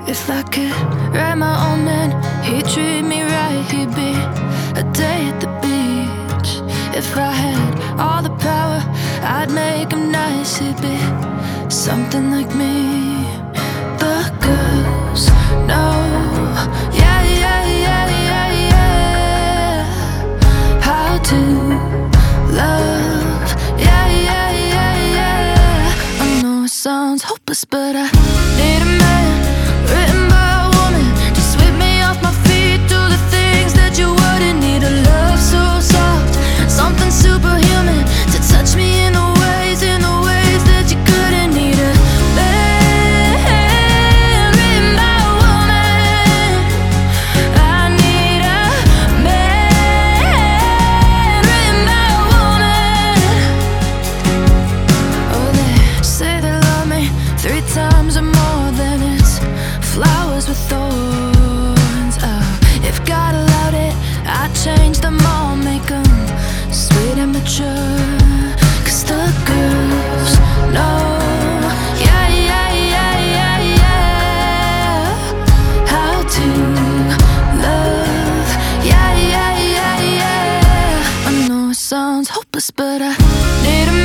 If I could write my own man, he'd treat me right. He'd be a day at the beach. If I had all the power, I'd make him nice. He'd be something like me. But girls know, yeah, yeah, yeah, yeah, yeah, how to love, yeah, yeah, yeah, yeah. I know it sounds hopeless, but I need a man written by a woman to sweep me off my feet, do the things that you wouldn't. Need a love so soft, something superhuman to touch me in the ways that you couldn't. Need a man written by a woman. I need a man written by a woman. Oh, they say they love me 3 times or more, then it's flowers with thorns. Oh, if God allowed it, I'd change them all, make them sweet and mature. 'Cause the girls know, yeah, yeah, yeah, yeah, yeah, how to love, yeah, yeah, yeah, yeah. I know it sounds hopeless, but I need a